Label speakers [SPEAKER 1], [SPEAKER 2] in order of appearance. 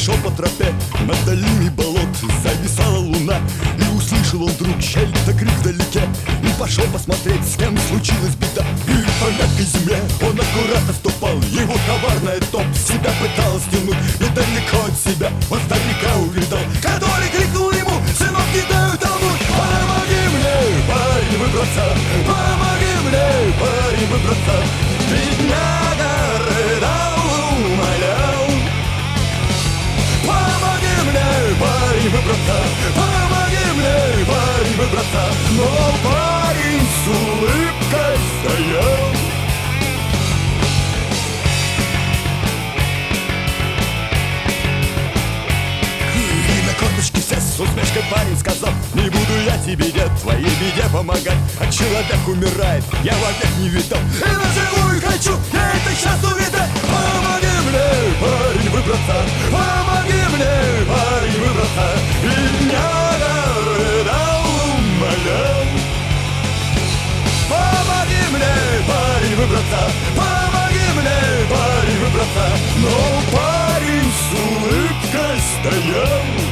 [SPEAKER 1] шел по тропе над долиной болот, зависала луна, и услышал он вдруг чей-то крик вдалеке. И пошел посмотреть, с кем случилась беда. И по мягкой земле он аккуратно ступал, его коварная топ себя пыталась тянуть. Недалеко от себя он старика увидал, который крикнул ему: сынок, не даю тонуть. Помоги мне, парень, выбраться, помоги мне, парень, выбраться. Бедняга рыдал, умолял. Помоги мне, парень, выбраться, помоги мне, парень, выбраться. Но парень с улыбкой стоял. И на корточке сел, с усмешкой парень сказал: не буду я тебе, дед, твоей беде помогать. А человек умирает, я вовек не видал. И наживую хочу, я это сейчас увидать. Помоги мне, парень, выбраться, помоги мне, парень, выбраться. Бедняга рыдал, умолял. Помоги мне, парень, выбраться, помоги мне, парень, выбраться. Но парень с улыбкой стоял.